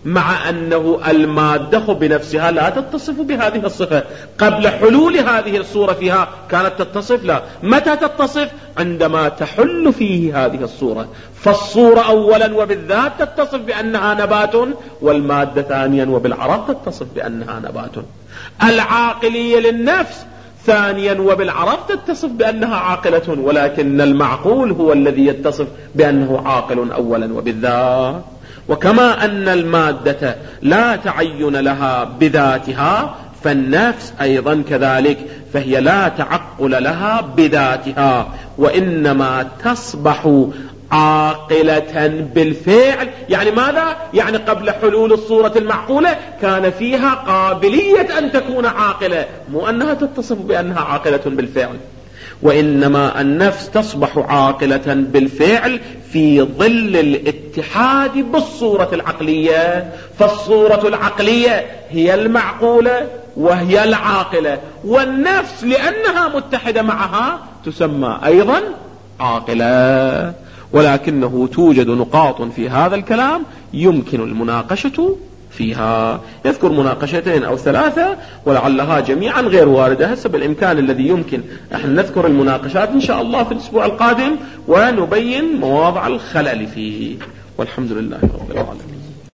مع أنه المادة بنفسها لا تتصف بهذه الصفة. قبل حلول هذه الصورة فيها كانت تتصف، لا، متى تتصف؟ عندما تحل فيه هذه الصورة. فالصورة أولا وبالذات تتصف بأنها نبات، والمادة ثانيا وبالعرض تتصف بأنها نبات. العاقلية للنفس ثانيا وبالعرض تتصف بأنها عاقلة، ولكن المعقول هو الذي يتصف بأنه عاقل أولا وبالذات. وكما أن المادة لا تعين لها بذاتها، فالنفس أيضا كذلك، فهي لا تعقل لها بذاتها، وإنما تصبح عاقلة بالفعل. يعني ماذا؟ يعني قبل حلول الصورة المعقولة كان فيها قابلية أن تكون عاقلة، مو أنها تتصف بأنها عاقلة بالفعل. وإنما النفس تصبح عاقلة بالفعل في ظل الاتحاد بالصورة العقلية. فالصورة العقلية هي المعقولة وهي العاقلة، والنفس لأنها متحدة معها تسمى أيضا عاقلة. ولكنه توجد نقاط في هذا الكلام يمكن المناقشة فيها. يذكر مناقشتين أو ثلاثة ولعلها جميعا غير واردة. هسه بالإمكان الذي يمكن احنا نذكر المناقشات إن شاء الله في الأسبوع القادم ونبين مواضع الخلل فيه. والحمد لله رب العالمين.